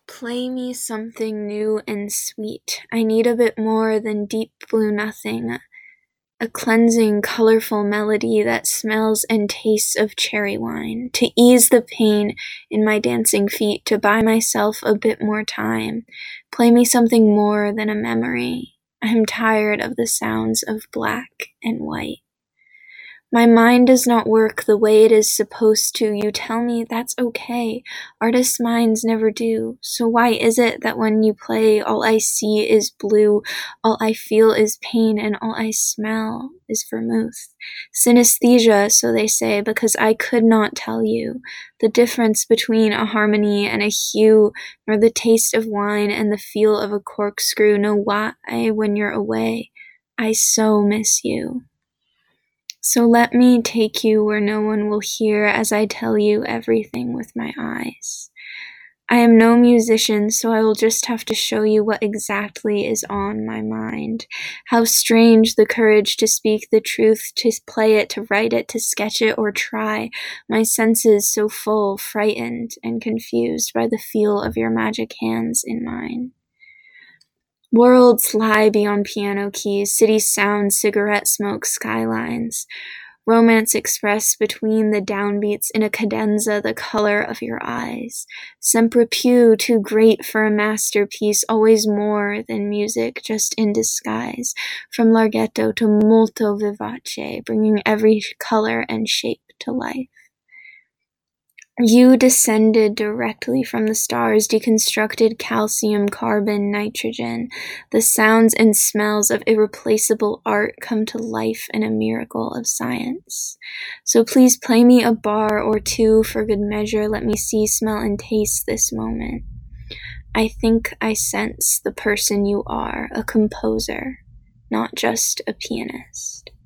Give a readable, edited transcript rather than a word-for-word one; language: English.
Play me something new and sweet. I need a bit more than deep blue nothing. A cleansing, colorful melody that smells and tastes of cherry wine. To ease the pain in my dancing feet, to buy myself a bit more time. Play me something more than a memory. I am tired of the sounds of black and white. My mind does not work the way it is supposed to. You tell me that's okay. Artists' minds never do. So why is it that when you play, all I see is blue, all I feel is pain, and all I smell is vermouth? Synesthesia, so they say, because I could not tell you the difference between a harmony and a hue, nor the taste of wine and the feel of a corkscrew. Know why, when you're away, I so miss you. So let me take you where no one will hear as I tell you everything with my eyes. I am no musician, so I will just have to show you what exactly is on my mind. How strange the courage to speak the truth, to play it, to write it, to sketch it, or try. My senses so full, frightened, and confused by the feel of your magic hands in mine. Worlds lie beyond piano keys, city sounds, cigarette smoke, skylines. Romance expressed between the downbeats in a cadenza, the color of your eyes. Sempre più, too great for a masterpiece, always more than music, just in disguise. From larghetto to molto vivace, bringing every color and shape to life. You descended directly from the stars, deconstructed calcium, carbon, nitrogen. The sounds and smells of irreplaceable art come to life in a miracle of science. So please play me a bar or two for good measure. Let me see, smell, and taste this moment. I think I sense the person you are, a composer, not just a pianist.